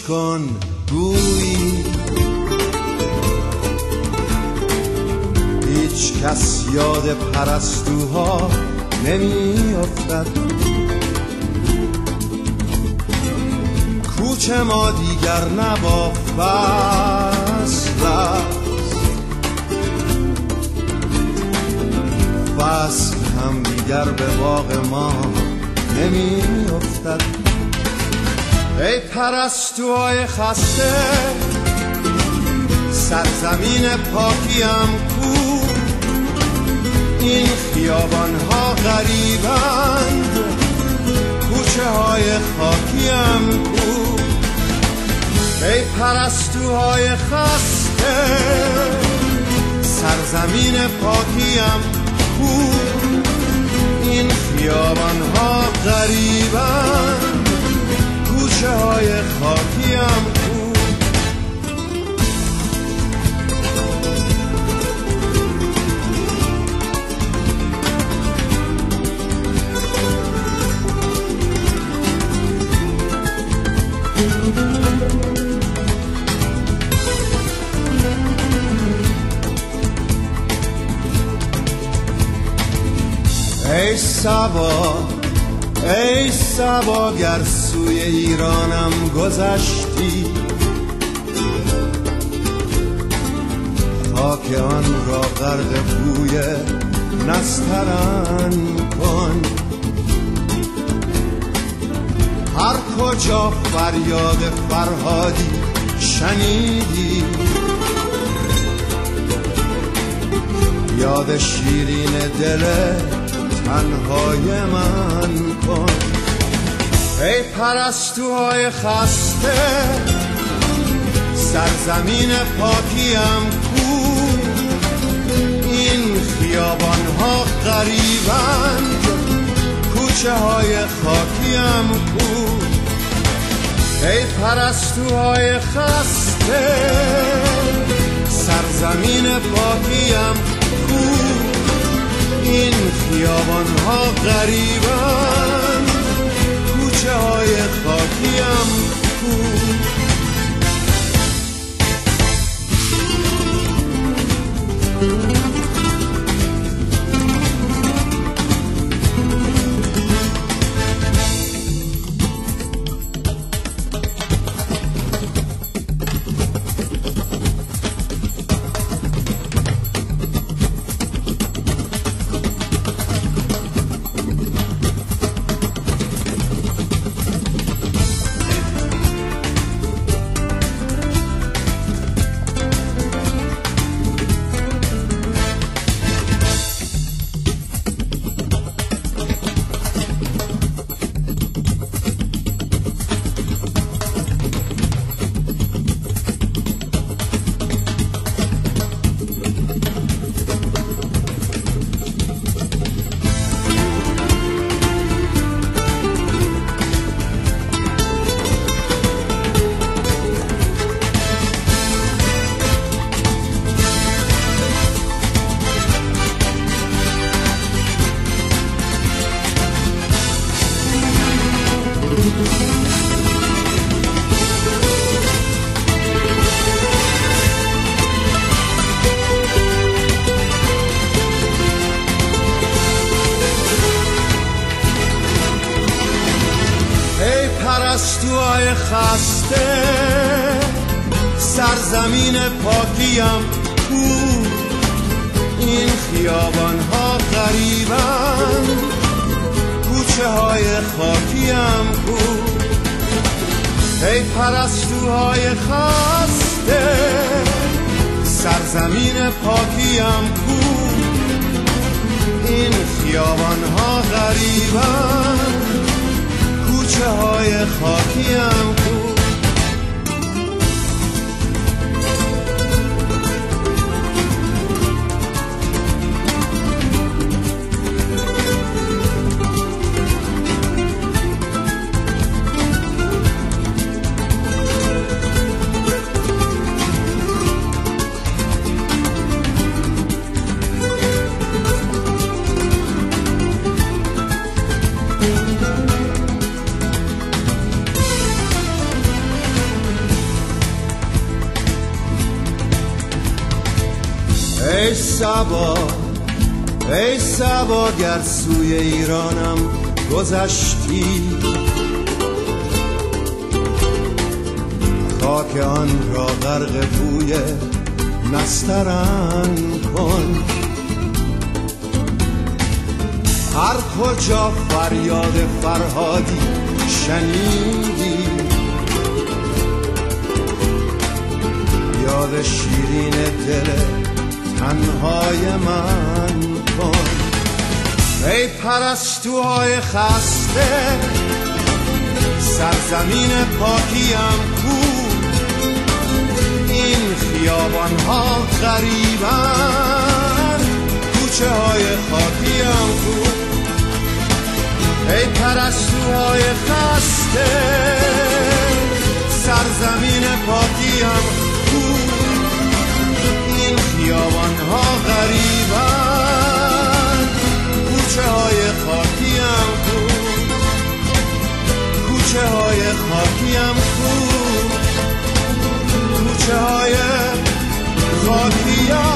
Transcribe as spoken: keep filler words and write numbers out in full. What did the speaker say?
گوش کن گویی هیچ کس یاد پرستوها نمی افتد. کوچه ما دیگر نبا فصل است، فصل هم دیگر به باغ ما نمی افتد. ای پرستوهای خسته سرزمین پاکیم کو، این خیابان ها غریبند کوچه های خاکیم کو. ای پرستوهای خسته سرزمین پاکیم کو، این خیابان ها غریبند کوچه های خاکیم کو. ای صبا ای صبا گر سوی ایرانم گذشتی، خاک آن را غرق بوی نسترن کن. هر کجا فریاد فرهادی شنیدی، یاد شیرین دل تنهای من کن. ای پرستوهای خسته سرزمین پاکیم کو، این خیابان ها غریبند کوچه های خاکیم کو. ای پرستوهای خسته سرزمین پاکیم کو، این خیابان ها غریبند کوچه های خاکیم کو. پرستوهای خسته سرزمین پاکیم کو، این خیابان ها غریبند کوچه های خاکیم کو. ای پرستوهای خسته سرزمین پاکیم کو، این خیابان ها غریبند کوچه های خاکیم کو. ای صبا ای صبا گر سوی ایرانم گذشتی، خاک آن را غرق بوی نسترن کن. هر کجا فریاد فرهادی شنیدی، یاد شیرین دل تنهای من کن. ای پرستوهای خسته سرزمین پاکیم کو، این خیابان ها غریبن کوچه های خاکیم کو. ای پرستوهای خسته سرزمین پاکیم کو، این خیابان ها غریبن کوچه های خاکیم کو، کوچه های خاکیم کو، کوچه های خاکیم